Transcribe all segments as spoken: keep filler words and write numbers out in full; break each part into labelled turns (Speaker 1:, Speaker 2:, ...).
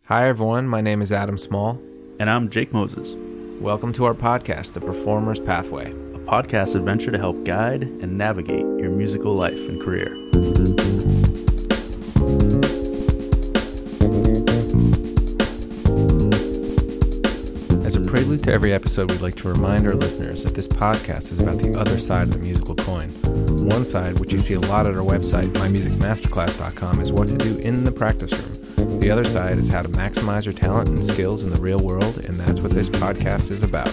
Speaker 1: Hi everyone, my name is Adam Small.
Speaker 2: And I'm Jake Moses.
Speaker 1: Welcome to our podcast, The Performer's Pathway.
Speaker 2: A podcast adventure to help guide and navigate your musical life and career.
Speaker 1: As a prelude to every episode, we'd like to remind our listeners that this podcast is about the other side of the musical coin. One side, which you see a lot at our website, my music masterclass dot com, is what to do in the practice room. The other side is how to maximize your talent and skills in the real world, and that's what this podcast is about.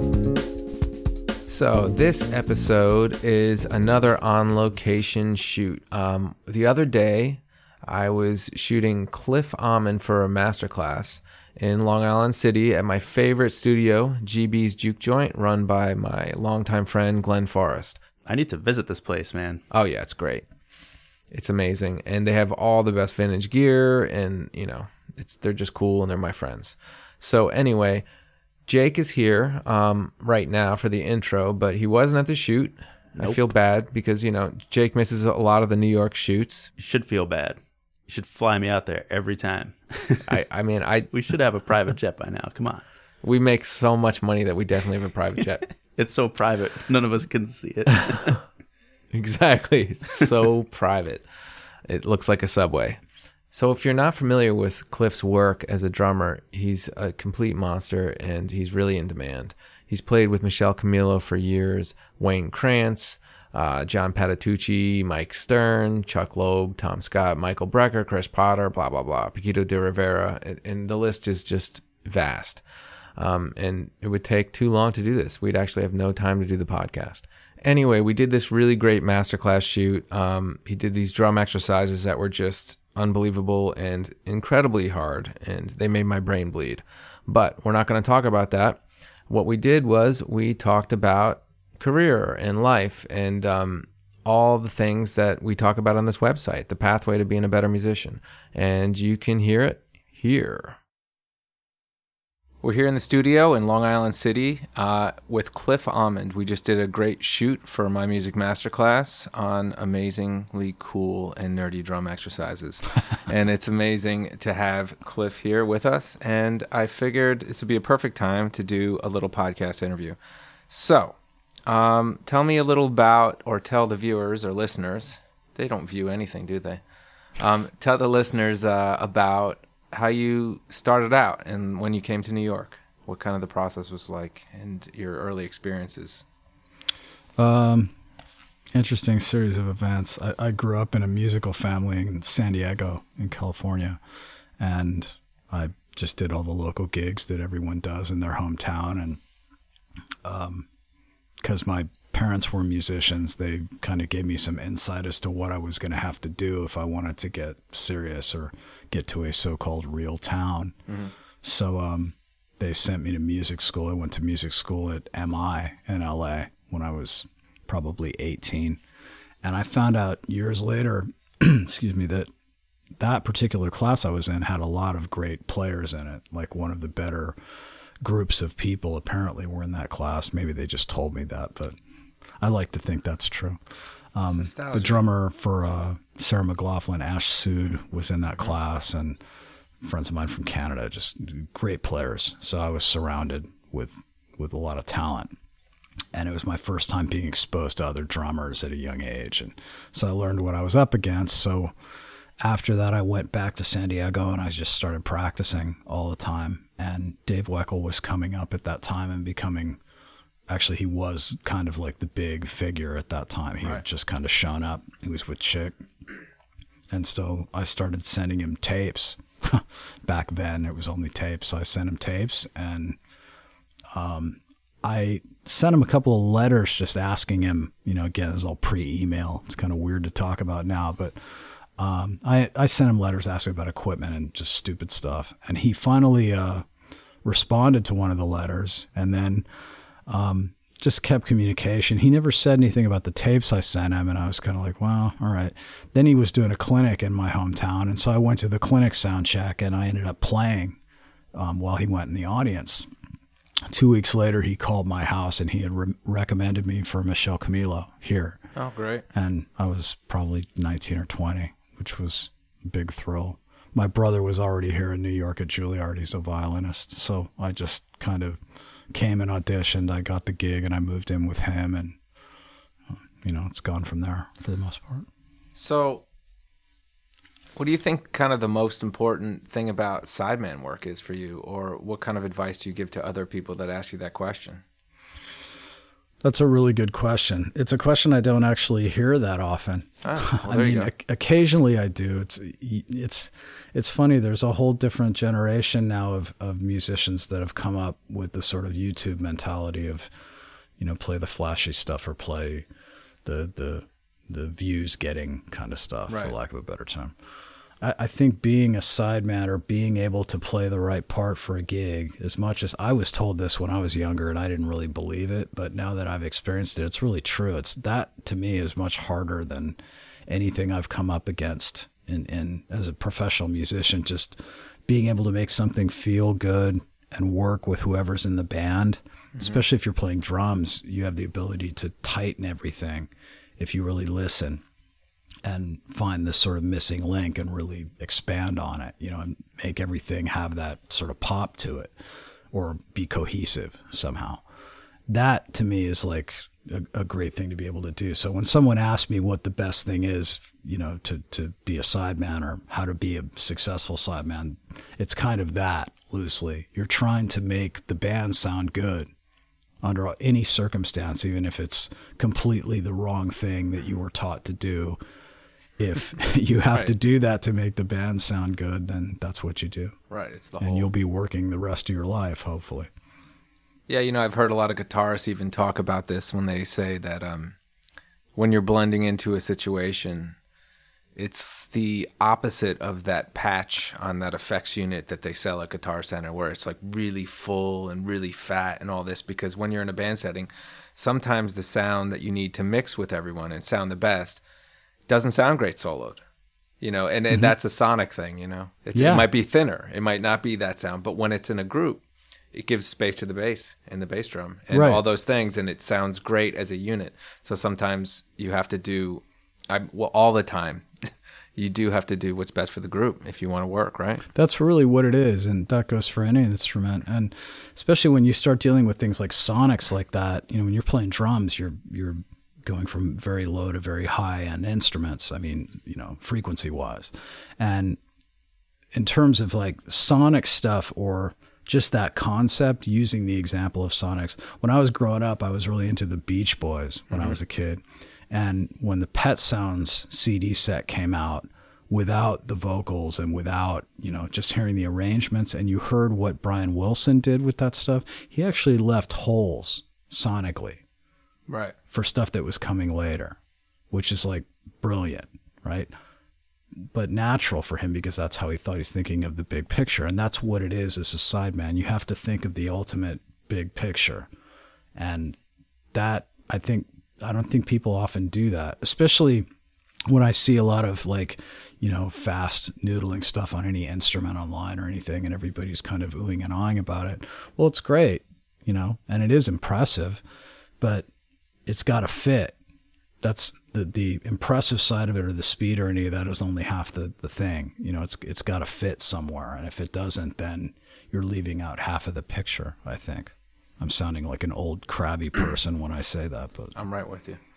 Speaker 1: So this episode is another on-location shoot. Um, the other day, I was shooting Cliff Amon for a masterclass in Long Island City at my favorite studio, G B's Juke Joint, run by my longtime friend, Glenn Forrest.
Speaker 2: I need to visit this place, man.
Speaker 1: Oh, yeah, it's great. It's amazing. And they have all the best vintage gear, and, you know, it's they're just cool, and they're my friends. So anyway, Jake is here um, right now for the intro, but he wasn't at the shoot. Nope. I feel bad because, you know, Jake misses a lot of the New York shoots.
Speaker 2: You should feel bad. You should fly me out there every time.
Speaker 1: I, I mean, I
Speaker 2: we should have a private jet by now. Come on.
Speaker 1: We make so much money that we definitely have a private jet.
Speaker 2: It's so private. None of us can see it.
Speaker 1: Exactly. It's so private. It looks like a subway. So if you're not familiar with Cliff's work as a drummer, he's a complete monster and he's really in demand. He's played with Michelle Camilo for years, Wayne Krantz, uh, John Patitucci, Mike Stern, Chuck Loeb, Tom Scott, Michael Brecker, Chris Potter, blah, blah, blah, Paquito de Rivera, and, and the list is just vast. Um, and it would take too long to do this. We'd actually have no time to do the podcast. Anyway, we did this really great masterclass shoot. Um, he did these drum exercises that were just unbelievable and incredibly hard, and they made my brain bleed. But we're not going to talk about that. What we did was we talked about career and life and um, all the things that we talk about on this website, the pathway to being a better musician. And you can hear it here. We're here in the studio in Long Island City uh, with Cliff Amon. We just did a great shoot for my music masterclass on amazingly cool and nerdy drum exercises. And it's amazing to have Cliff here with us. And I figured this would be a perfect time to do a little podcast interview. So um, tell me a little about, or tell the viewers or listeners, they don't view anything, do they? Um, tell the listeners uh, about how you started out and when you came to New York, what kind of the process was like and your early experiences.
Speaker 3: Um, interesting series of events. I, I grew up in a musical family in San Diego in California, and I just did all the local gigs that everyone does in their hometown. And um, because my parents were musicians, they kind of gave me some insight as to what I was going to have to do if I wanted to get serious or get to a so-called real town. Mm-hmm. So um, they sent me to music school. I went to music school at M I in L A when I was probably eighteen. And I found out years later, excuse me, that that particular class I was in had a lot of great players in it. Like one of the better groups of people apparently were in that class. Maybe they just told me that, but I like to think that's true. Um, the drummer for uh, Sarah McLaughlin, Ash Sood, was in that class, and friends of mine from Canada, just great players. So I was surrounded with with a lot of talent, and it was my first time being exposed to other drummers at a young age, and so I learned what I was up against. So after that, I went back to San Diego, and I just started practicing all the time. And Dave Weckl was coming up at that time and becoming. Actually, he was kind of like the big figure at that time. He right. had just kind of shown up. He was with Chick. And so I started sending him tapes. Back then, it was only tapes. So I sent him tapes. And um, I sent him a couple of letters just asking him, you know, again, it's all pre-email. It's kind of weird to talk about now. But um, I, I sent him letters asking about equipment and just stupid stuff. And he finally uh, responded to one of the letters. And then... Um, just kept communication. He never said anything about the tapes I sent him, and I was kind of like, well, all right. Then he was doing a clinic in my hometown, and so I went to the clinic sound check, and I ended up playing um, while he went in the audience. Two weeks later, he called my house, and he had re- recommended me for Michelle Camilo here.
Speaker 1: Oh, great.
Speaker 3: And I was probably nineteen or twenty, which was a big thrill. my brother was already here in New York at Juilliard. He's a violinist. So I just kind of came and auditioned. I got the gig and I moved in with him, and, you know, it's gone from there for the most part.
Speaker 1: So what do you think kind of the most important thing about sideman work is for you, or what kind of advice do you give to other people that ask you that question?
Speaker 3: That's a really good question. It's a question I don't actually hear that often.
Speaker 1: Ah, well,
Speaker 3: I
Speaker 1: there
Speaker 3: mean,
Speaker 1: you go.
Speaker 3: occasionally I do. It's it's it's funny. There's a whole different generation now of, of musicians that have come up with the sort of YouTube mentality of, you know, play the flashy stuff or play the the the views getting kind of stuff,
Speaker 1: right,
Speaker 3: for lack of a better term. I, I think being a sideman or being able to play the right part for a gig, as much as I was told this when I was younger and I didn't really believe it, but now that I've experienced it, it's really true. It's that to me is much harder than anything I've come up against in, in as a professional musician. Just being able to make something feel good and work with whoever's in the band, mm-hmm. especially if you're playing drums, you have the ability to tighten everything if you really listen and find this sort of missing link and really expand on it, you know, and make everything have that sort of pop to it or be cohesive somehow. That to me is like a, a great thing to be able to do. So when someone asks me what the best thing is, you know, to, to be a sideman or how to be a successful sideman, it's kind of that loosely. You're trying to make the band sound good under any circumstance, even if it's completely the wrong thing that you were taught to do. If you have
Speaker 1: right.
Speaker 3: to do that to make the band sound good, then that's what you do.
Speaker 1: Right. It's the
Speaker 3: and
Speaker 1: whole...
Speaker 3: you'll be working the rest of your life, hopefully.
Speaker 1: Yeah, you know, I've heard a lot of guitarists even talk about this when they say that um, when you're blending into a situation, it's the opposite of that patch on that effects unit that they sell at Guitar Center, where it's like really full and really fat and all this, because when you're in a band setting, sometimes the sound that you need to mix with everyone and sound the best doesn't sound great soloed, you know, and, and mm-hmm. that's a sonic thing, you know. It's,
Speaker 3: yeah.
Speaker 1: It might be thinner. It might not be that sound, but when it's in a group, it gives space to the bass and the bass drum and
Speaker 3: right.
Speaker 1: all those things, and it sounds great as a unit. So sometimes you have to do, I, well, all the time, you do have to do what's best for the group if you want to work, right?
Speaker 3: That's really what it is, and that goes for any instrument. And especially when you start dealing with things like sonics like that, you know, when you're playing drums, you're you're going from very low to very high end instruments. I mean, you know, frequency wise, and in terms of like sonic stuff or just that concept, using the example of sonics. When I was growing up, I was really into the Beach Boys when mm-hmm. I was a kid. And when the Pet Sounds C D set came out, without the vocals and without, you know, just hearing the arrangements, and you heard what Brian Wilson did with that stuff, he actually left holes sonically.
Speaker 1: Right.
Speaker 3: For stuff that was coming later, which is like brilliant, right? But natural for him, because that's how he thought. He's thinking of the big picture. And that's what it is as a sideman. You have to think of the ultimate big picture. And that, I think, I don't think people often do that, especially when I see a lot of like, you know, fast noodling stuff on any instrument online or anything, and everybody's kind of oohing and awing about it. Well, it's great, you know, and it is impressive, but it's got to fit. That's the the impressive side of it, or the speed or any of that is only half the, the thing. You know, it's it's got to fit somewhere. And if it doesn't, then you're leaving out half of the picture, I think. I'm sounding like an old crabby person when I say that, but
Speaker 1: I'm right with you.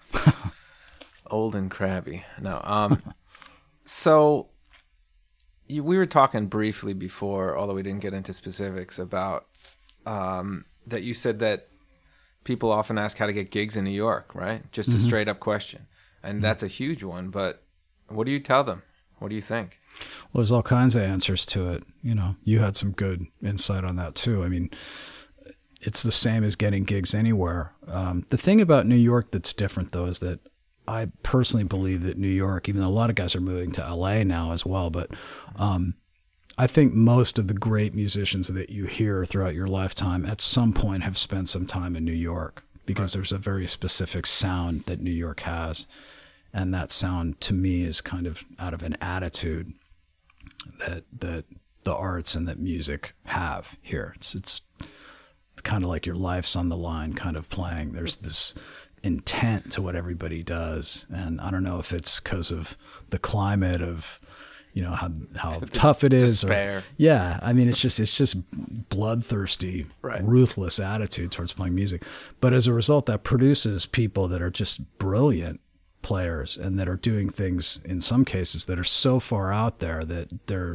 Speaker 1: Old and crabby. No. Um, so you, we were talking briefly before, although we didn't get into specifics, about um, that you said that people often ask how to get gigs in New York, right? Just a mm-hmm. straight up question. And mm-hmm. that's a huge one, but what do you tell them? What do you think?
Speaker 3: Well, there's all kinds of answers to it. You know, you had some good insight on that too. I mean, it's the same as getting gigs anywhere. Um, the thing about New York that's different, though, is that I personally believe that New York, even though a lot of guys are moving to L A now as well, but um, I think most of the great musicians that you hear throughout your lifetime at some point have spent some time in New York, because right. there's a very specific sound that New York has. And that sound, to me, is kind of out of an attitude that that the arts and that music have here. It's it's kind of like your life's on the line kind of playing. There's this intent to what everybody does. And I don't know if it's because of the climate of, you know, how how tough it is.
Speaker 1: Despair.
Speaker 3: Or, yeah, I mean, it's just it's just bloodthirsty,
Speaker 1: right.
Speaker 3: ruthless attitude towards playing music. But as a result, that produces people that are just brilliant players and that are doing things in some cases that are so far out there that they're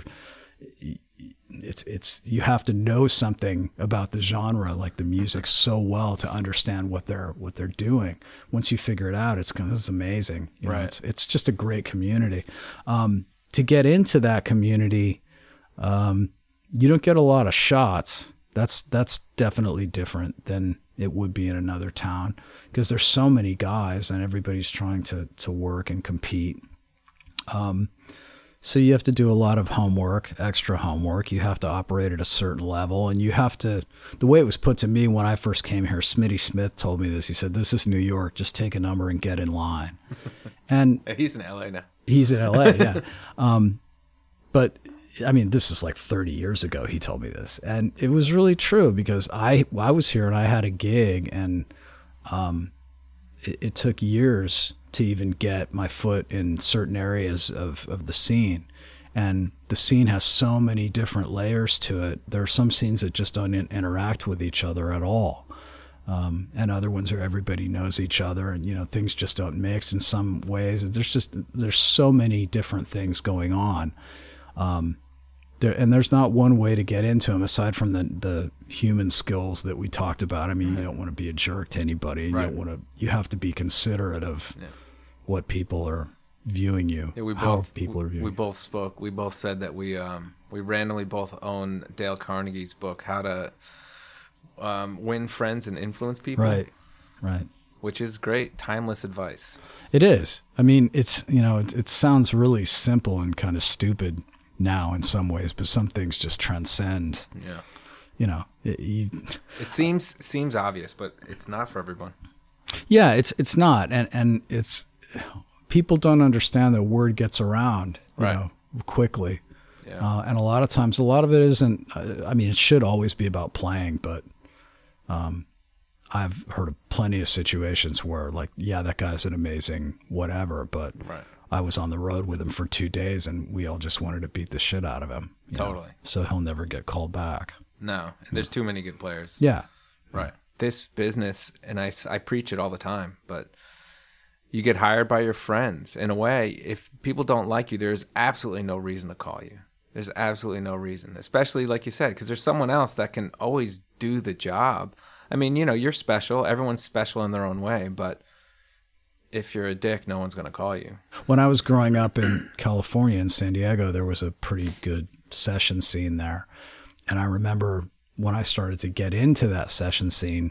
Speaker 3: it's it's you have to know something about the genre, like the music, so well to understand what they're what they're doing. Once you figure it out, it's it's amazing. You know,
Speaker 1: right.
Speaker 3: It's it's just a great community. Um, to get into that community, um, you don't get a lot of shots. That's that's definitely different than it would be in another town because there's so many guys and everybody's trying to to work and compete. Um, So you have to do a lot of homework, extra homework. You have to operate at a certain level, and you have to, the way it was put to me when I first came here, Smitty Smith told me this. He said, this is New York. Just take a number and get in line. And
Speaker 1: he's in L A now.
Speaker 3: He's in L A, yeah. Um, but I mean, this is like thirty years ago. He told me this, and it was really true because I, I was here and I had a gig, and um, it, it took years to even get my foot in certain areas of, of the scene. And the scene has so many different layers to it. There are some scenes that just don't in- interact with each other at all. Um, and other ones where everybody knows each other and, you know, things just don't mix in some ways. There's just, there's so many different things going on. Um, there, and there's not one way to get into them aside from the, the human skills that we talked about. I mean, right. You don't want to be a jerk to anybody. And right. You don't want to, you have to be considerate of, yeah. What people are viewing you,
Speaker 1: yeah, we
Speaker 3: how
Speaker 1: both,
Speaker 3: people are viewing
Speaker 1: we
Speaker 3: you.
Speaker 1: both spoke. We both said that we um, we randomly both own Dale Carnegie's book, How to um, Win Friends and Influence People.
Speaker 3: Right, right.
Speaker 1: Which is great, timeless advice.
Speaker 3: It is. I mean, it's, you know, it, it sounds really simple and kind of stupid now in some ways, but some things just transcend.
Speaker 1: Yeah.
Speaker 3: You know, it, you,
Speaker 1: it seems seems obvious, but it's not for everyone.
Speaker 3: Yeah, it's it's not, and and it's. People don't understand that word gets around, you
Speaker 1: right.
Speaker 3: know, quickly.
Speaker 1: Yeah.
Speaker 3: Uh, and a lot of times, a lot of it isn't, uh, I mean, it should always be about playing, but um, I've heard of plenty of situations where, like, yeah, that guy's an amazing whatever, but
Speaker 1: right.
Speaker 3: I was on the road with him for two days and we all just wanted to beat the shit out of him.
Speaker 1: Totally.
Speaker 3: Know? So he'll never get called back.
Speaker 1: No, and there's too many good players.
Speaker 3: Yeah.
Speaker 1: Right. This business, and I, I preach it all the time, but you get hired by your friends. In a way, if people don't like you, there's absolutely no reason to call you. There's absolutely no reason, especially like you said, because there's someone else that can always do the job. I mean, you know, you're special. Everyone's special in their own way, but if you're a dick, no one's going to call you.
Speaker 3: When I was growing up in California, in San Diego, there was a pretty good session scene there. And I remember when I started to get into that session scene,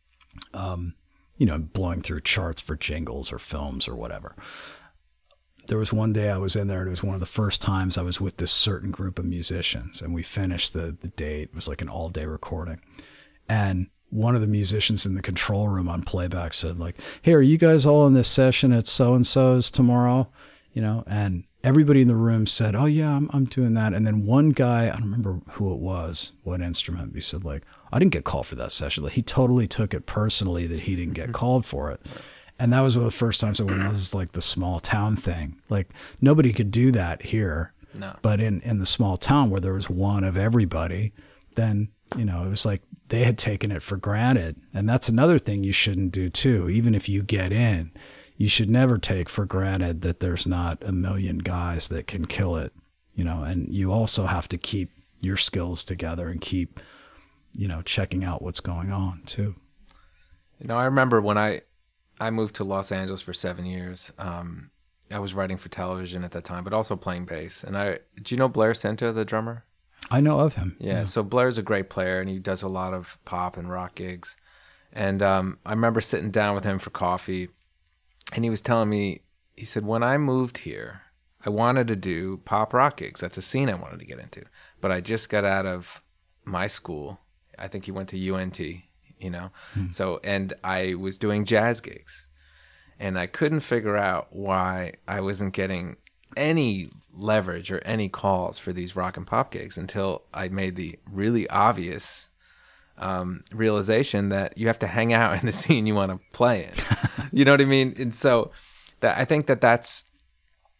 Speaker 3: um, you know, blowing through charts for jingles or films or whatever. There was one day I was in there, and it was one of the first times I was with this certain group of musicians, and we finished the, the date. It was like an all-day recording. And one of the musicians in the control room on playback said, like, hey, are you guys all in this session at so-and-so's tomorrow? You know, and everybody in the room said, oh, yeah, I'm, I'm doing that. And then one guy, I don't remember who it was, what instrument, he said, like, I didn't get called for that session. Like, he totally took it personally that he didn't get called for it. And that was one of the first times I went, oh, this is like the small town thing. Like, nobody could do that here.
Speaker 1: No.
Speaker 3: But in, in the small town where there was one of everybody, then, you know, it was like they had taken it for granted. And that's another thing you shouldn't do, too. Even if you get in, you should never take for granted that there's not a million guys that can kill it, you know, and you also have to keep your skills together and keep, you know, checking out what's going on too.
Speaker 1: You know, I remember when I, I moved to Los Angeles for seven years, um, I was writing for television at that time, but also playing bass. And I, do you know Blair Center, the drummer?
Speaker 3: I know of him.
Speaker 1: Yeah, yeah. So Blair's a great player and he does a lot of pop and rock gigs. And um, I remember sitting down with him for coffee. And he was telling me, he said, when I moved here, I wanted to do pop rock gigs. That's a scene I wanted to get into. But I just got out of my school. I think he went to U N T, you know. Hmm. So, and I was doing jazz gigs. And I couldn't figure out why I wasn't getting any leverage or any calls for these rock and pop gigs until I made the really obvious Um, realization that you have to hang out in the scene you want to play in. You know what I mean? And so that I think that that's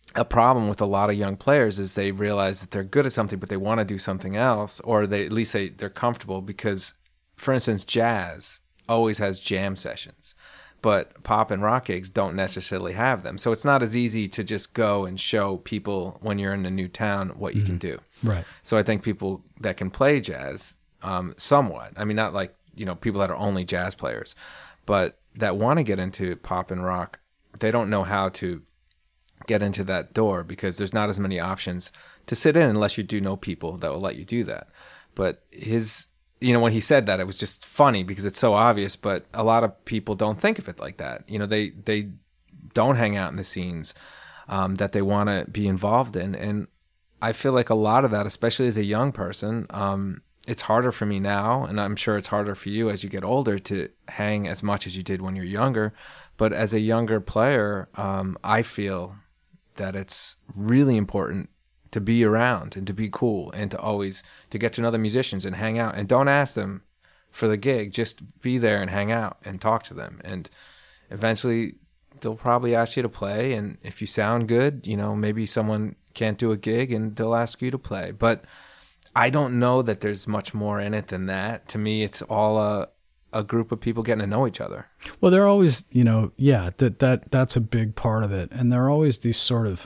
Speaker 1: a problem with a lot of young players is they realize that they're good at something, but they want to do something else, or they at least they, they're comfortable because, for instance, jazz always has jam sessions, but pop and rock gigs don't necessarily have them. So it's not as easy to just go and show people when you're in a new town what you mm-hmm. can do.
Speaker 3: Right.
Speaker 1: So I think people that can play jazz um, somewhat, I mean, not like, you know, people that are only jazz players, but that want to get into pop and rock, they don't know how to get into that door because there's not as many options to sit in unless you do know people that will let you do that. But his, you know, when he said that, it was just funny because it's so obvious, but a lot of people don't think of it like that. You know, they, they don't hang out in the scenes um, that they want to be involved in. And I feel like a lot of that, especially as a young person, um, it's harder for me now, and I'm sure it's harder for you as you get older to hang as much as you did when you're younger. But as a younger player, um, I feel that it's really important to be around and to be cool and to always to get to know the musicians and hang out. And don't ask them for the gig. Just be there and hang out and talk to them. And eventually they'll probably ask you to play. And if you sound good, you know, maybe someone can't do a gig and they'll ask you to play. But I don't know that there's much more in it than that. To me, it's all a a group of people getting to know each other.
Speaker 3: Well, they're always, you know, yeah, that that that's a big part of it. And there are always these sort of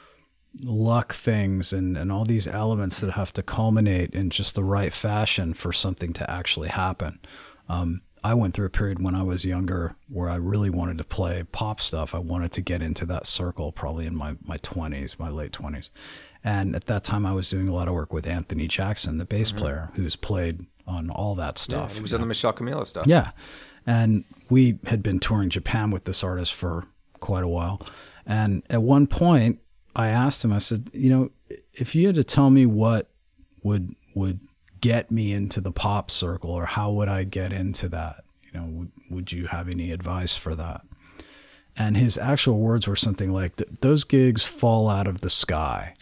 Speaker 3: luck things and, and all these elements that have to culminate in just the right fashion for something to actually happen. Um, I went through a period when I was younger where I really wanted to play pop stuff. I wanted to get into that circle probably in my, my twenties, my late twenties. And at that time, I was doing a lot of work with Anthony Jackson, the bass mm-hmm. player, who's played on all that stuff.
Speaker 1: Yeah, he was on the Michelle Camilo stuff.
Speaker 3: Yeah. And we had been touring Japan with this artist for quite a while. And at one point, I asked him, I said, you know, if you had to tell me what would would get me into the pop circle, or how would I get into that, you know, would, would you have any advice for that? And his actual words were something like, those gigs fall out of the sky.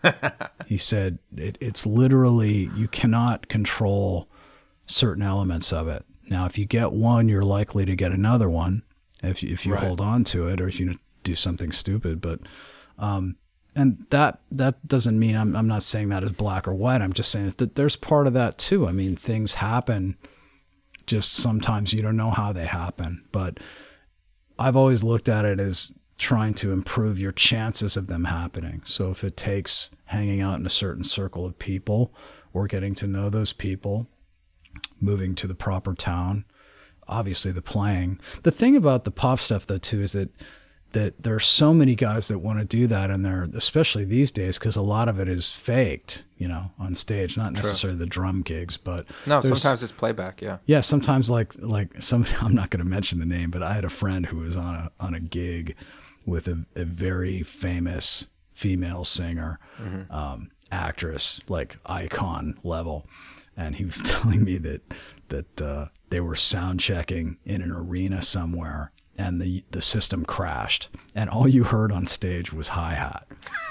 Speaker 3: He said, it, it's literally, you cannot control certain elements of it. Now, if you get one, you're likely to get another one if you, if you right. hold on to it, or if you do something stupid. But, um, and that that doesn't mean, I'm I'm not saying that as black or white. I'm just saying that there's part of that too. I mean, things happen, just sometimes you don't know how they happen. But I've always looked at it as trying to improve your chances of them happening. So if it takes hanging out in a certain circle of people, or getting to know those people, moving to the proper town, obviously the playing. The thing about the pop stuff though too is that that there are so many guys that want to do that, and they're, especially these days, because a lot of it is faked, you know, on stage, not necessarily True. The drum gigs, but
Speaker 1: no, sometimes it's playback. Yeah.
Speaker 3: Yeah. Sometimes like, like some, I'm not going to mention the name, but I had a friend who was on a, on a gig with a, a very famous female singer, mm-hmm. um, actress, like icon level. And he was telling me that, that, uh, they were sound checking in an arena somewhere, and the the system crashed, and all you heard on stage was hi-hat.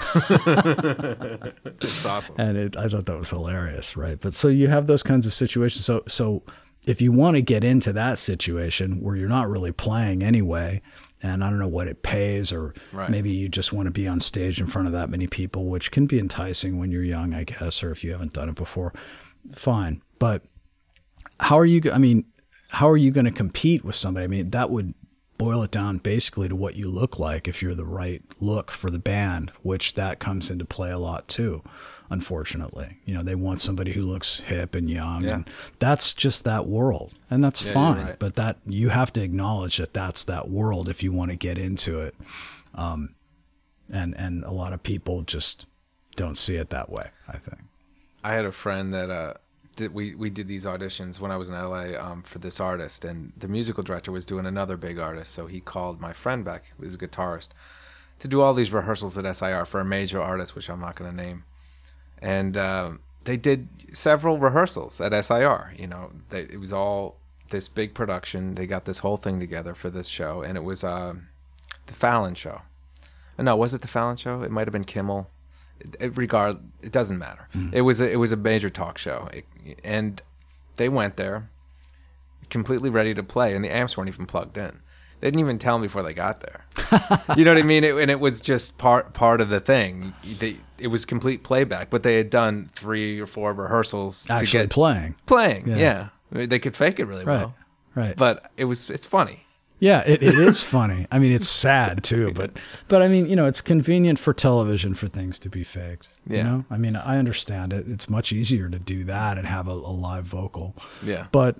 Speaker 1: It's awesome.
Speaker 3: And it, I thought that was hilarious, right? But so you have those kinds of situations. So so if you want to get into that situation where you're not really playing anyway, and I don't know what it pays, or right. maybe you just want to be on stage in front of that many people, which can be enticing when you're young, I guess, or if you haven't done it before, fine. But how are you, I mean, how are you going to compete with somebody? I mean, that would boil it down basically to what you look like if you're the right look for the band, which that comes into play a lot too, unfortunately. You know, they want somebody who looks hip and young, yeah. and that's just that world, and that's yeah, fine. Right. But that, you have to acknowledge that that's that world if you want to get into it. Um, and, and a lot of people just don't see it that way, I think.
Speaker 1: I had a friend that, uh, Did, we, we did these auditions when I was in L A um, for this artist, and the musical director was doing another big artist, so he called my friend back, who was a guitarist, to do all these rehearsals at S I R for a major artist, which I'm not going to name. And uh, they did several rehearsals at S I R. You know, they, it was all this big production. They got this whole thing together for this show, and it was uh, the Fallon show. No, was it the Fallon show? It might have been Kimmel. It, regard it doesn't matter. Mm. It was a, it was a major talk show, it, and they went there completely ready to play, and the amps weren't even plugged in. They didn't even tell them before they got there. You know what I mean? It, and it was just part part of the thing. They, it was complete playback, but they had done three or four rehearsals
Speaker 3: Actually
Speaker 1: to get
Speaker 3: playing.
Speaker 1: Playing,
Speaker 3: Yeah.
Speaker 1: yeah. I mean, they could fake it really
Speaker 3: Right.
Speaker 1: well,
Speaker 3: Right.
Speaker 1: but it was it's funny.
Speaker 3: Yeah, it, it is funny. I mean, it's sad too, but but I mean, you know, it's convenient for television for things to be faked. You
Speaker 1: Yeah.
Speaker 3: know, I mean, I understand it. It's much easier to do that and have a, a live vocal.
Speaker 1: Yeah,
Speaker 3: But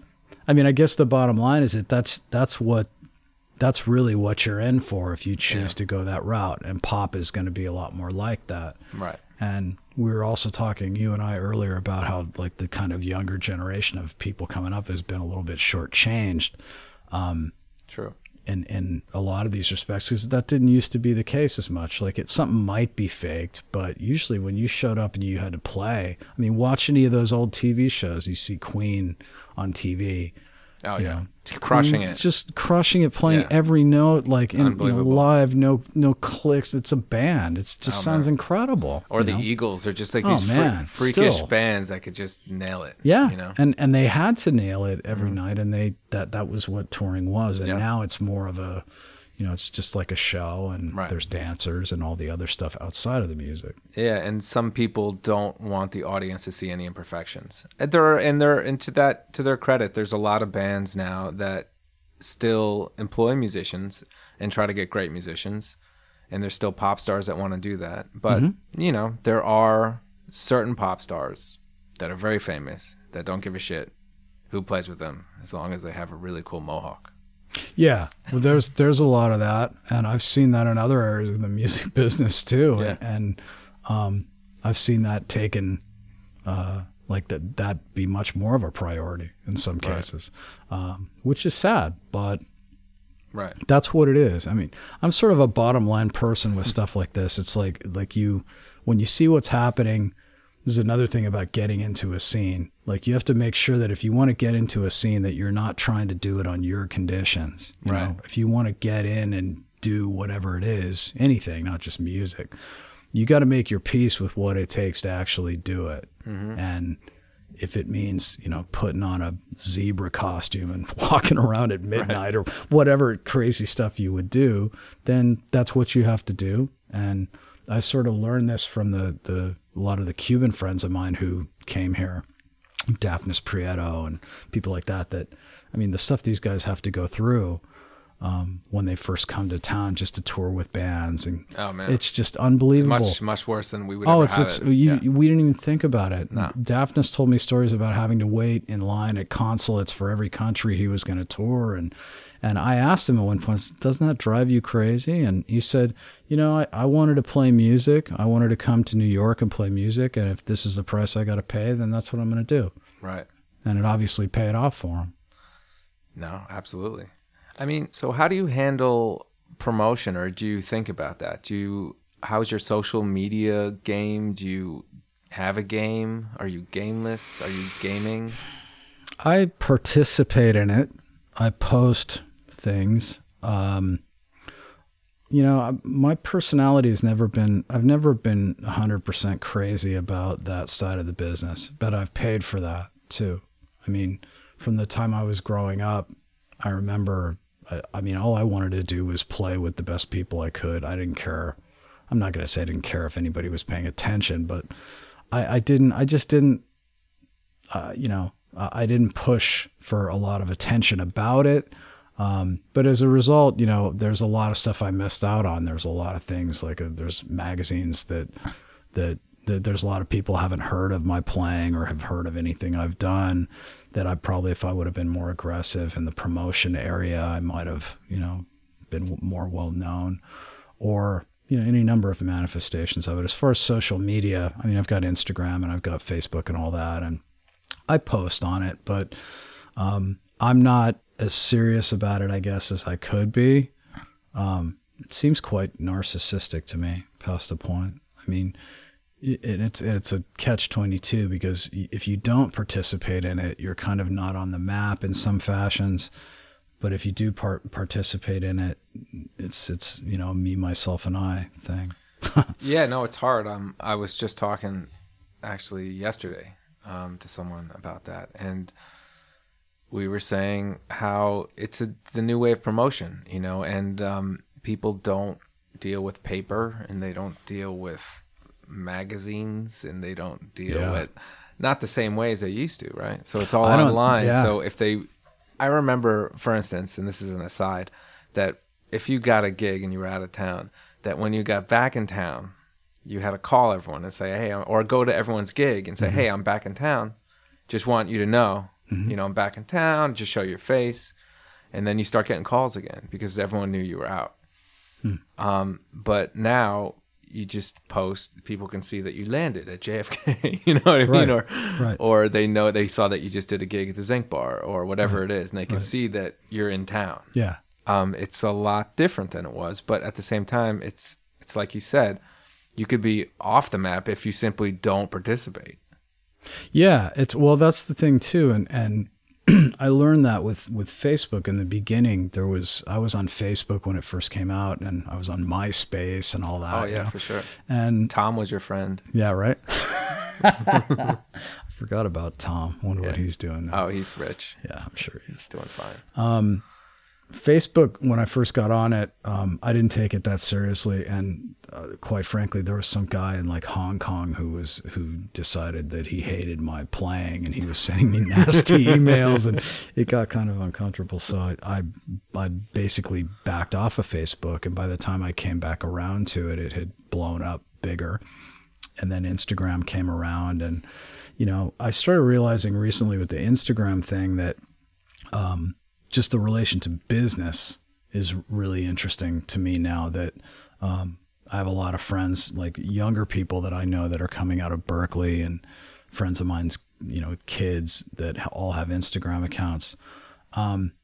Speaker 3: I mean, I guess the bottom line is that that's that's what that's really what you're in for if you choose
Speaker 1: Yeah.
Speaker 3: to go that route. And pop is going to be a lot more like that.
Speaker 1: right.
Speaker 3: And we were also talking, you and I, earlier about how like the kind of younger generation of people coming up has been a little bit shortchanged. Um,
Speaker 1: True.
Speaker 3: in in a lot of these respects, because that didn't used to be the case as much. Like it something might be faked, but usually when you showed up and you had to play, I mean, watch any of those old T V shows, you see Queen on T V.
Speaker 1: Oh
Speaker 3: you
Speaker 1: yeah,
Speaker 3: know,
Speaker 1: crushing
Speaker 3: Queen's
Speaker 1: it.
Speaker 3: just crushing it, playing
Speaker 1: Yeah.
Speaker 3: every note, like in you know,
Speaker 1: Unbelievable.
Speaker 3: live, no no clicks. It's a band. It's just
Speaker 1: Oh,
Speaker 3: sounds
Speaker 1: man.
Speaker 3: incredible.
Speaker 1: Or
Speaker 3: you
Speaker 1: the
Speaker 3: know?
Speaker 1: Eagles are just like
Speaker 3: Oh,
Speaker 1: these fre-
Speaker 3: man,
Speaker 1: freakish
Speaker 3: still.
Speaker 1: bands that could just nail it.
Speaker 3: Yeah,
Speaker 1: you know.
Speaker 3: and and they had to nail it every night, and they that that was what touring was. And
Speaker 1: Yeah.
Speaker 3: now it's more of a, you know, it's just like a show, and
Speaker 1: Right.
Speaker 3: there's dancers and all the other stuff outside of the music.
Speaker 1: Yeah, and some people don't want the audience to see any imperfections. And there, and there, and to that, to their credit, there's a lot of bands now that still employ musicians and try to get great musicians, and there's still pop stars that want to do that. But you know, there are certain pop stars that are very famous that don't give a shit who plays with them as long as they have a really cool mohawk.
Speaker 3: Yeah, well, there's there's a lot of that, and I've seen that in other areas of the music business too.
Speaker 1: Yeah.
Speaker 3: And um, I've seen that taken, uh, like that that be much more of a priority in some
Speaker 1: Right.
Speaker 3: cases, um, which is sad, but
Speaker 1: Right.
Speaker 3: that's what it is. I mean, I'm sort of a bottom line person with stuff like this. It's like like you when you see what's happening. This is another thing about getting into a scene. Like you have to make sure that if you want to get into a scene, that you're not trying to do it on your conditions. You
Speaker 1: Right.
Speaker 3: know, if you want to get in and do whatever it is, anything, not just music, you got to make your peace with what it takes to actually do it.
Speaker 1: Mm-hmm.
Speaker 3: And if it means, you know, putting on a zebra costume and walking around at midnight or whatever crazy stuff you would do, then that's what you have to do. And I sort of learned this from the, the a lot of the Cuban friends of mine who came here, Daphnis Prieto and people like that, that, I mean, the stuff these guys have to go through um, when they first come to town just to tour with bands. And
Speaker 1: Oh man,
Speaker 3: it's just unbelievable.
Speaker 1: much much worse than we would.
Speaker 3: Oh,
Speaker 1: ever
Speaker 3: it's,
Speaker 1: have
Speaker 3: it's
Speaker 1: it.
Speaker 3: you,
Speaker 1: Yeah.
Speaker 3: we didn't even think about it.
Speaker 1: No.
Speaker 3: Daphnis told me stories about having to wait in line at consulates for every country he was going to tour, and and I asked him at one point, doesn't that drive you crazy? And he said, you know, I, I wanted to play music. I wanted to come to New York and play music, and if this is the price I got to pay, then that's what I'm going to do.
Speaker 1: Right.
Speaker 3: And it obviously paid off for him.
Speaker 1: No, absolutely. I mean, so how do you handle promotion, or do you think about that? Do you, how's your social media game? Do you have a game? Are you gameless? Are you gaming?
Speaker 3: I participate in it. I post things. Um, you know, I- my personality has never been, I've never been one hundred percent crazy about that side of the business, but I've paid for that too. I mean, from the time I was growing up, I remember, I, I mean, all I wanted to do was play with the best people I could. I didn't care. I'm not going to say I didn't care if anybody was paying attention, but I, I didn't, I just didn't, uh, you know, I didn't push for a lot of attention about it. Um, but as a result, you know, there's a lot of stuff I missed out on. There's a lot of things like uh, there's magazines that, that, that there's a lot of people haven't heard of my playing or have heard of anything I've done that I probably, if I would have been more aggressive in the promotion area, I might have, you know, been more well known, or, you know, any number of manifestations of it. As far as social media, I mean, I've got Instagram and I've got Facebook and all that, and I post on it, but um, I'm not as serious about it, I guess, as I could be. Um, it seems quite narcissistic to me, past a point. I mean, it, it's it's a catch twenty-two, because if you don't participate in it, you're kind of not on the map in some fashions. But if you do part, participate in it, it's it's you know, me, myself, and I thing.
Speaker 1: Yeah, no, it's hard. Um, I was just talking actually yesterday um, to someone about that, and we were saying how it's a, it's a new way of promotion, you know, and um, people don't deal with paper and they don't deal with magazines and they don't deal
Speaker 3: Yeah.
Speaker 1: with not the same way as they used to, right? So it's all
Speaker 3: I don't-
Speaker 1: online.
Speaker 3: yeah.
Speaker 1: So if they, I remember, for instance, and this is an aside, that if you got a gig and you were out of town, that when you got back in town, you had to call everyone and say, hey, or go to everyone's gig and say,
Speaker 3: Mm-hmm.
Speaker 1: hey, I'm back in town. Just want you to know,
Speaker 3: Mm-hmm.
Speaker 1: you know, I'm back in town. Just show your face. And then you start getting calls again because everyone knew you were out.
Speaker 3: Hmm.
Speaker 1: Um, but now you just post, people can see that you landed at J F K, you know what I
Speaker 3: Right,
Speaker 1: mean? Or,
Speaker 3: right.
Speaker 1: or they know, they saw that you just did a gig at the Zinc Bar or whatever it is, and they can
Speaker 3: Right.
Speaker 1: see that you're in town.
Speaker 3: Yeah.
Speaker 1: Um, it's a lot different than it was, but at the same time, it's it's like you said, you could be off the map if you simply don't participate.
Speaker 3: Yeah, it's well, that's the thing too, and and I learned that with with Facebook in the beginning. There was I was on Facebook when it first came out, and I was on MySpace and all that.
Speaker 1: Oh
Speaker 3: you
Speaker 1: yeah,
Speaker 3: know?
Speaker 1: for sure.
Speaker 3: And
Speaker 1: Tom was your friend.
Speaker 3: yeah, right. I forgot about Tom. Wonder what
Speaker 1: Yeah.
Speaker 3: he's doing now.
Speaker 1: Oh, he's rich.
Speaker 3: Yeah, I'm sure he's.
Speaker 1: He's doing fine.
Speaker 3: Um, Facebook, when I first got on it, um, I didn't take it that seriously, and uh, quite frankly, there was some guy in like Hong Kong who was who decided that he hated my playing, and he was sending me nasty emails, and it got kind of uncomfortable. So I, I, I basically backed off of Facebook, and by the time I came back around to it, it had blown up bigger, and then Instagram came around, and you know, I started realizing recently with the Instagram thing that. Um, just the relation to business is really interesting to me now that um, I have a lot of friends, like younger people that I know that are coming out of Berkeley, and friends of mine's, you know, kids that all have Instagram accounts. Um,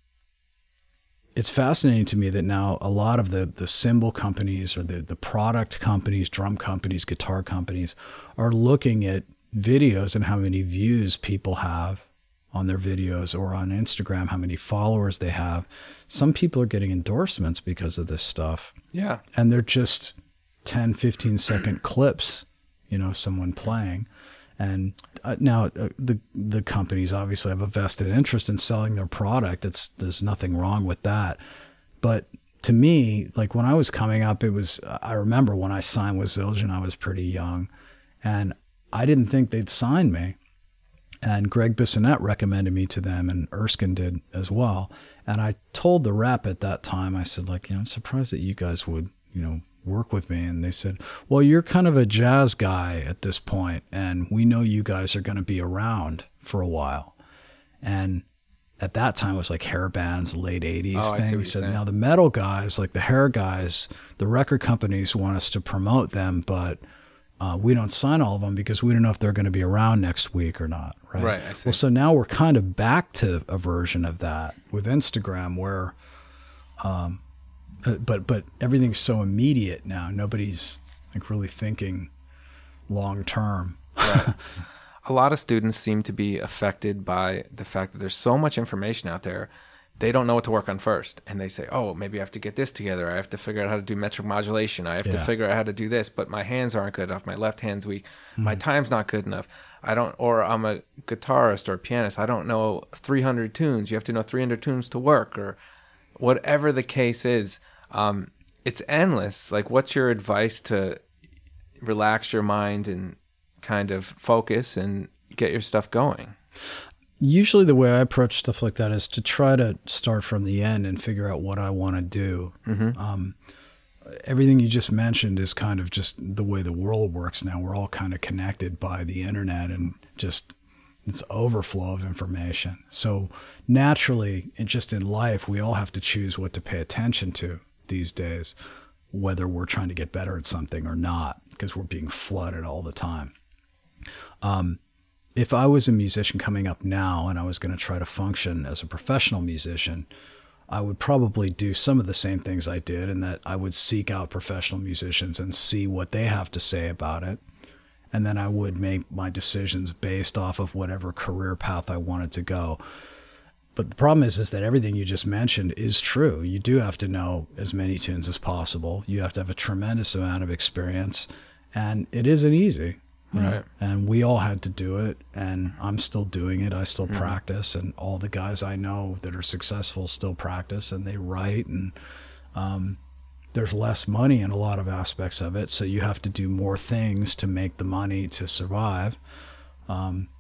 Speaker 3: it's fascinating to me that now a lot of the, the cymbal companies or the, the product companies, drum companies, guitar companies are looking at videos and how many views people have on their videos, or on Instagram, how many followers they have. Some people are getting endorsements because of this stuff.
Speaker 1: Yeah.
Speaker 3: And they're just ten, fifteen second clips, you know, someone playing. And uh, now uh, the the companies obviously have a vested interest in selling their product. It's, there's nothing wrong with that. But to me, like when I was coming up, it was, I remember when I signed with Zildjian, I was pretty young, and I didn't think they'd sign me. And Greg Bissonette recommended me to them, and Erskine did as well. And I told the rep at that time, I said, like, you know, I'm surprised that you guys would, you know, work with me. And they said, well, you're kind of a jazz guy at this point, and we know you guys are going to be around for a while. And at that time, it was like hair bands, late eighties
Speaker 1: Oh, I see
Speaker 3: thing.
Speaker 1: what
Speaker 3: He
Speaker 1: you're
Speaker 3: said,
Speaker 1: saying.
Speaker 3: now the metal guys, like the hair guys, the record companies want us to promote them, but Uh, we don't sign all of them because we don't know if they're going to be around next week or not. Right.
Speaker 1: Right, I see.
Speaker 3: Well, so now we're kind of back to a version of that with Instagram where, um, uh, but, but everything's so immediate now. Nobody's like really thinking long term.
Speaker 1: Right. A lot of students seem to be affected by the fact that there's so much information out there. They don't know what to work on first. And they say, oh, maybe I have to get this together. I have to figure out how to do metric modulation. I have
Speaker 3: Yeah.
Speaker 1: to figure out how to do this, but my hands aren't good enough. My left hand's weak. My time's not good enough. I don't, or I'm a guitarist or a pianist. I don't know three hundred tunes. You have to know three hundred tunes to work, or whatever the case is. Um, it's endless. Like, what's your advice to relax your mind and kind of focus and get your stuff going?
Speaker 3: Usually the way I approach stuff like that is to try to start from the end and figure out what I want to do.
Speaker 1: Mm-hmm.
Speaker 3: Um, everything you just mentioned is kind of just the way the world works now. We're all kind of connected by the internet and just it's overflow of information. So naturally, and just in life, we all have to choose what to pay attention to these days, whether we're trying to get better at something or not, because we're being flooded all the time. Um, If I was a musician coming up now and I was going to try to function as a professional musician, I would probably do some of the same things I did, in that I would seek out professional musicians and see what they have to say about it. And then I would make my decisions based off of whatever career path I wanted to go. But the problem is, is that everything you just mentioned is true. You do have to know as many tunes as possible. You have to have a tremendous amount of experience, and it isn't easy. you know?
Speaker 1: Right.
Speaker 3: And we all had to do it, and I'm still doing it. I still
Speaker 1: Mm-hmm.
Speaker 3: practice, and all the guys I know that are successful still practice, and they write, and um, there's less money in a lot of aspects of it, so you have to do more things to make the money to survive. Um,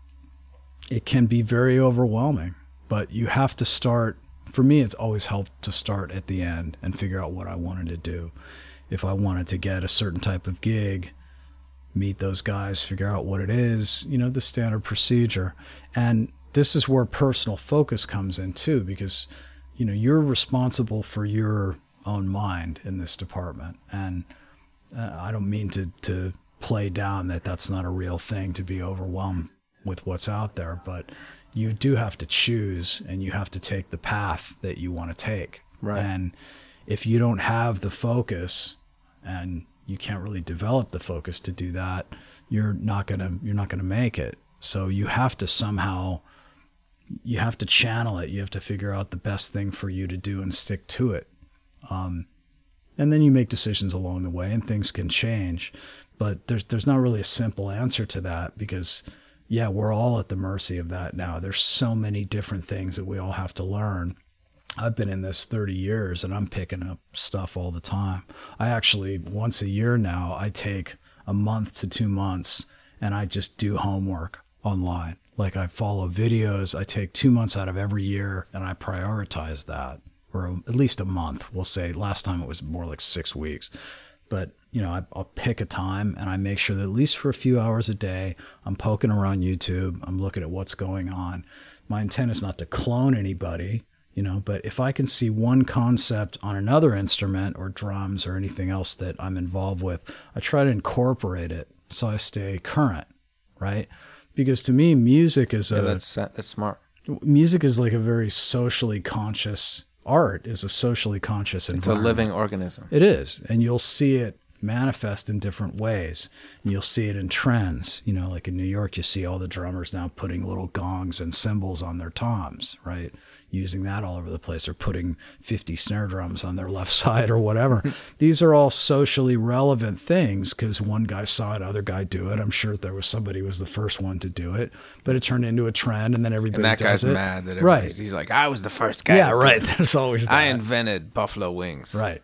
Speaker 3: it can be very overwhelming, but you have to start. For me, it's always helped to start at the end and figure out what I wanted to do. If I wanted to get a certain type of gig, meet those guys, figure out what it is, you know, the standard procedure. And this is where personal focus comes in too, because, you know, you're responsible for your own mind in this department. And uh, I don't mean to, to play down that that's not a real thing, to be overwhelmed with what's out there, but you do have to choose, and you have to take the path that you want to take.
Speaker 1: Right.
Speaker 3: And if you don't have the focus, and you can't really develop the focus to do that, you're not gonna you're not gonna make it. So you have to somehow, you have to channel it. You have to figure out the best thing for you to do and stick to it. Um, and then you make decisions along the way, and things can change. But there's there's not really a simple answer to that, because yeah, we're all at the mercy of that now. There's so many different things that we all have to learn. I've been in this thirty years, and I'm picking up stuff all the time. I actually, once a year now, I take a month to two months and I just do homework online. Like, I follow videos. I take two months out of every year and I prioritize that, or at least a month. We'll say last time it was more like six weeks. But, you know, I, I'll pick a time and I make sure that at least for a few hours a day, I'm poking around YouTube. I'm looking at what's going on. My intent is not to clone anybody, you know, but if I can see one concept on another instrument or drums or anything else that I'm involved with, I try to incorporate it so I stay current, right? Because to me, music is
Speaker 1: Yeah,
Speaker 3: a
Speaker 1: that's that's smart.
Speaker 3: music is like a very socially conscious art. Is a socially conscious
Speaker 1: It's a
Speaker 3: environment.
Speaker 1: living organism.
Speaker 3: It is, and you'll see it manifest in different ways. And you'll see it in trends. You know, like in New York, you see all the drummers now putting little gongs and cymbals on their toms, right? Using that all over the place, or putting fifty snare drums on their left side or whatever. These are all socially relevant things because one guy saw another guy do it. I'm sure there was somebody who was the first one to do it, but it turned into a trend, and then everybody
Speaker 1: And that
Speaker 3: does
Speaker 1: guy's
Speaker 3: it.
Speaker 1: mad that
Speaker 3: Right.
Speaker 1: everybody's, he's like, I was the first guy.
Speaker 3: Yeah,
Speaker 1: to do
Speaker 3: right.
Speaker 1: it.
Speaker 3: There's always that.
Speaker 1: I invented buffalo wings.
Speaker 3: Right.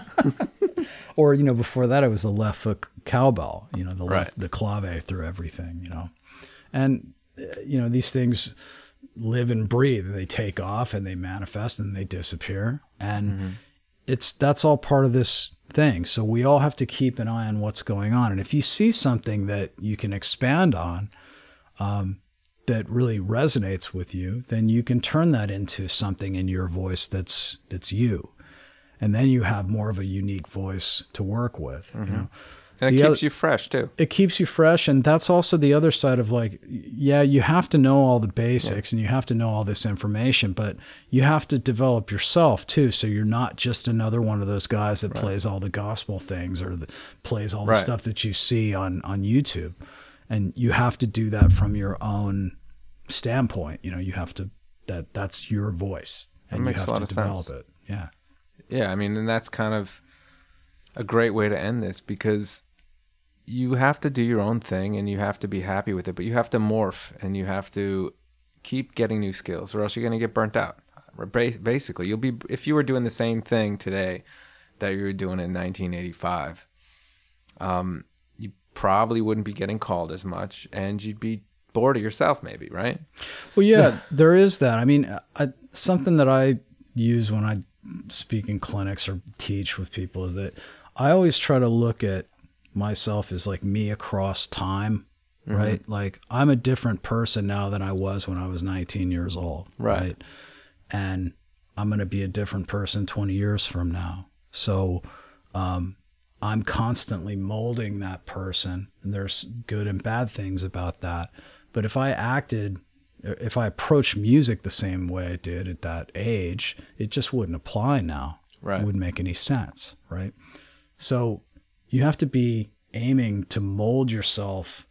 Speaker 3: Or, you know, before that, it was the left foot cowbell, you know, the left,
Speaker 1: Right.
Speaker 3: the clave through everything, you know. And, uh, you know, these things live and breathe, and they take off and they manifest and they disappear. And
Speaker 1: Mm-hmm.
Speaker 3: it's, that's all part of this thing. So we all have to keep an eye on what's going on. And if you see something that you can expand on, um, that really resonates with you, then you can turn that into something in your voice that's, that's you. And then you have more of a unique voice to work with, you know.
Speaker 1: And it
Speaker 3: The
Speaker 1: keeps
Speaker 3: other-
Speaker 1: you fresh too.
Speaker 3: It keeps you fresh, and that's also the other side of, like, yeah, you have to know all the basics, and you have to know all this information, but you have to develop yourself too, so you're not just another one of those guys that plays all the gospel things or the, plays all the
Speaker 1: Right.
Speaker 3: stuff that you see on, on YouTube. And you have to do that from your own standpoint. You know, you have to, that that's your voice,
Speaker 1: That
Speaker 3: and you
Speaker 1: makes
Speaker 3: have
Speaker 1: a lot
Speaker 3: to
Speaker 1: of
Speaker 3: develop
Speaker 1: sense.
Speaker 3: it. Yeah.
Speaker 1: Yeah, I mean, and that's kind of a great way to end this, because you have to do your own thing and you have to be happy with it, but you have to morph and you have to keep getting new skills, or else you're going to get burnt out. Ba- Basically, you'll be, if you were doing the same thing today that you were doing in nineteen eighty-five, um, you probably wouldn't be getting called as much, and you'd be bored of yourself maybe, right?
Speaker 3: Well, yeah, there is that. I mean, I, something that I use when I speak in clinics or teach with people is that I always try to look at myself as like me across time,
Speaker 1: Mm-hmm.
Speaker 3: right? Like, I'm a different person now than I was when I was nineteen years old,
Speaker 1: Right.
Speaker 3: right? And I'm going to be a different person twenty years from now. So um, I'm constantly molding that person, and there's good and bad things about that. But if I acted, if I approached music the same way I did at that age, it just wouldn't apply now.
Speaker 1: Right.
Speaker 3: It wouldn't make any sense, right? So you have to be aiming to mold yourself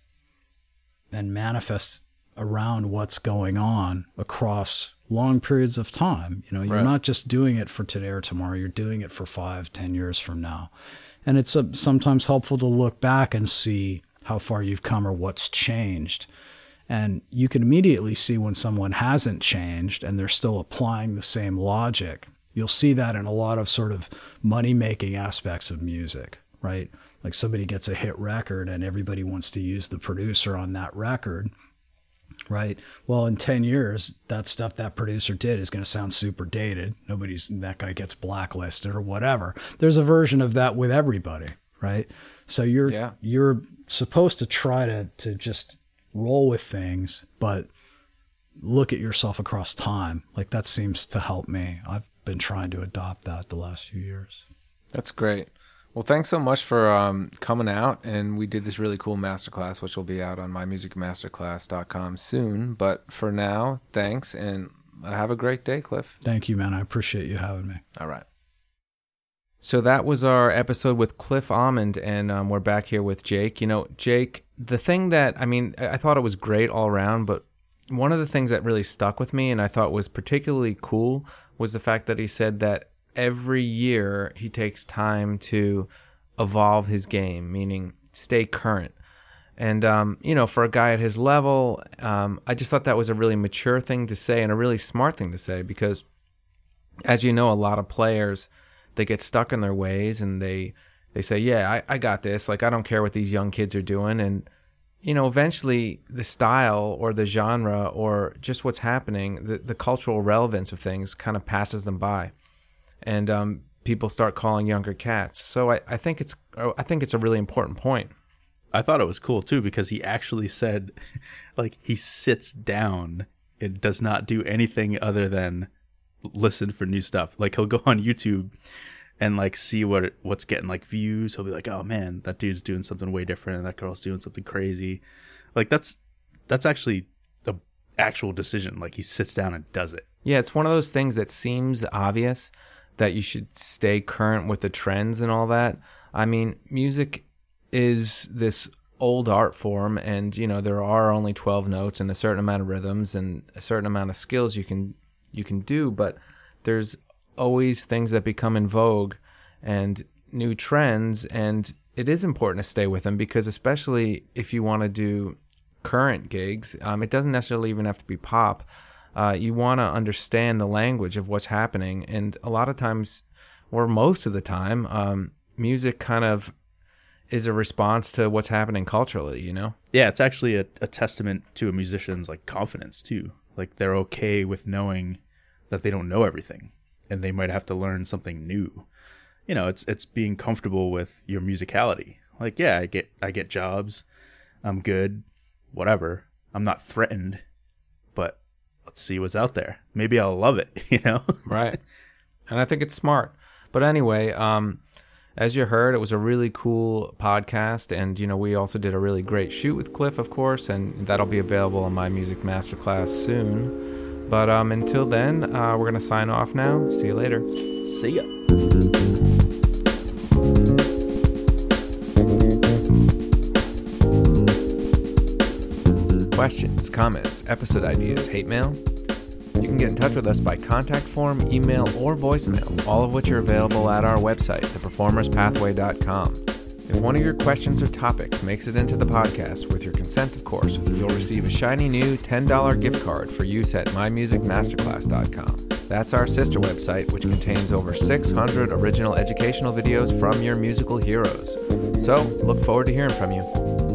Speaker 3: and manifest around what's going on across long periods of time. You know, you're
Speaker 1: Right.
Speaker 3: not just doing it for today or tomorrow. You're doing it for five, ten years from now. And it's a, sometimes helpful to look back and see how far you've come or what's changed. And you can immediately see when someone hasn't changed and they're still applying the same logic. You'll see that in a lot of sort of money-making aspects of music, right? Like somebody gets a hit record and everybody wants to use the producer on that record, right? Well, in ten years, that stuff that producer did is going to sound super dated. Nobody's, that guy gets blacklisted or whatever. There's a version of that with everybody, right? So you're yeah. you're supposed to try to to just roll with things, but look at yourself across time. Like that seems to help me. I've been trying to adopt that the last few years.
Speaker 1: That's great. Well, thanks so much for um, coming out, and we did this really cool masterclass, which will be out on my music masterclass dot com soon. But for now, thanks, and have a great day, Cliff.
Speaker 3: Thank you, man. I appreciate you having me.
Speaker 1: All right. So that was our episode with Cliff Almond, and um, we're back here with Jake. You know, Jake, the thing that, I mean, I thought it was great all around, but one of the things that really stuck with me and I thought was particularly cool was the fact that he said that every year he takes time to evolve his game, meaning stay current. And, um, you know, for a guy at his level, um, I just thought that was a really mature thing to say and a really smart thing to say because, as you know, a lot of players, they get stuck in their ways and they they say, yeah, I, I got this. Like, I don't care what these young kids are doing. And, you know, eventually the style or the genre or just what's happening, the, the cultural relevance of things kind of passes them by. And um, people start calling younger cats. So I, I think it's I think it's a really important point.
Speaker 2: I thought it was cool, too, because he actually said, like, he sits down and does not do anything other than listen for new stuff. Like, he'll go on YouTube and like see what what's getting like views. He'll be like, oh man, that dude's doing something way different and that girl's doing something crazy. Like that's that's actually the actual decision. Like he sits down and does it.
Speaker 1: Yeah, it's one of those things that seems obvious that you should stay current with the trends and all that. I mean, music is this old art form, and you know there are only twelve notes and a certain amount of rhythms and a certain amount of skills you can you can do, but there's always things that become in vogue and new trends, and it is important to stay with them because especially if you want to do current gigs, um, it doesn't necessarily even have to be pop. Uh, you want to understand the language of what's happening, and a lot of times, or most of the time, um, music kind of is a response to what's happening culturally, you know?
Speaker 2: Yeah, it's actually a, a testament to a musician's like confidence too. Like they're okay with knowing that they don't know everything and they might have to learn something new. You know, it's it's being comfortable with your musicality. Like, yeah, I get I get jobs. I'm good, whatever. I'm not threatened, but let's see what's out there. Maybe I'll love it, you know?
Speaker 1: Right. And I think it's smart. But anyway, um, as you heard, it was a really cool podcast. And, you know, we also did a really great shoot with Cliff, of course, and that'll be available on my music masterclass soon. But um, until then, uh, we're going to sign off now. See you later.
Speaker 2: See ya.
Speaker 1: Questions, comments, episode ideas, hate mail? You can get in touch with us by contact form, email, or voicemail, all of which are available at our website, the performers pathway dot com. If one of your questions or topics makes it into the podcast, with your consent, of course, you'll receive a shiny new ten dollars gift card for use at my music masterclass dot com. That's our sister website, which contains over six hundred original educational videos from your musical heroes. So, look forward to hearing from you.